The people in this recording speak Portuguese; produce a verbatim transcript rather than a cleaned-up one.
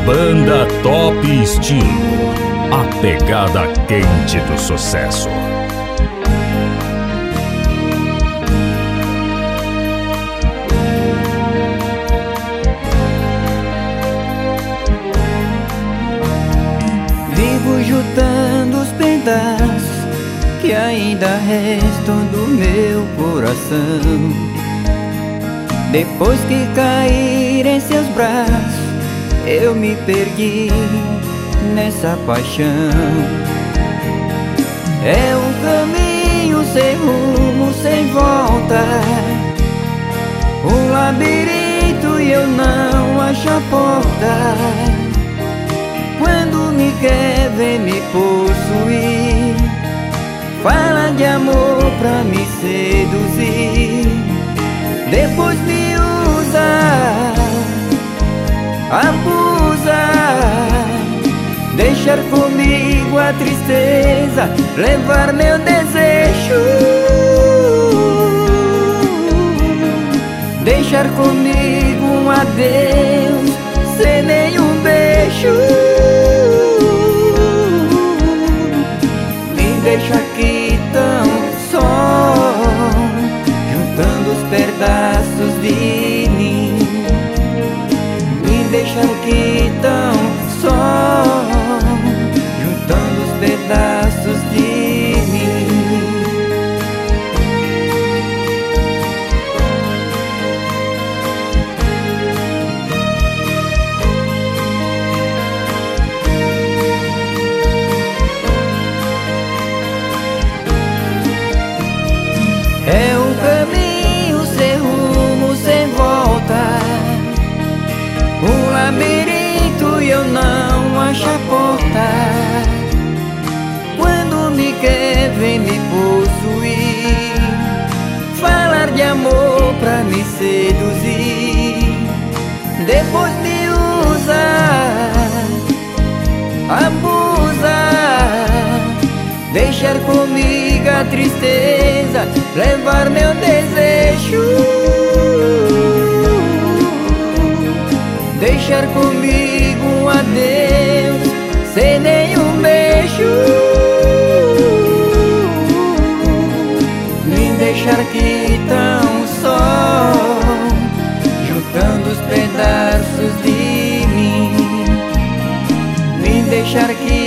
Banda Top Estilo, a pegada quente do sucesso. Vivo juntando os pedaços que ainda restam do meu coração. Depois que cair em seus braços, eu me perdi nessa paixão. É um caminho sem rumo, sem volta, um labirinto e eu não acho a porta. Quando me quer, vem me possuir, fala de amor pra me seduzir. Depois me usa, abusa, deixar comigo a tristeza, levar meu desejo, deixar comigo um adeus sem nenhum beijo. Me deixa aqui tão só, juntando os pedaços de mim. Me deixa aqui tão só, juntando os pedaços de mim. É um caminho sem rumo, sem volta, um labirinto e eu não acho a porta. Quando me quer, vem me possuir, falar de amor pra me seduzir. Depois me usa, abusa, deixar comigo a tristeza, levar meu desejo, deixar comigo um adeus sem nenhum beijo. Me deixar aqui tão só, juntando os pedaços de mim. Me deixar aqui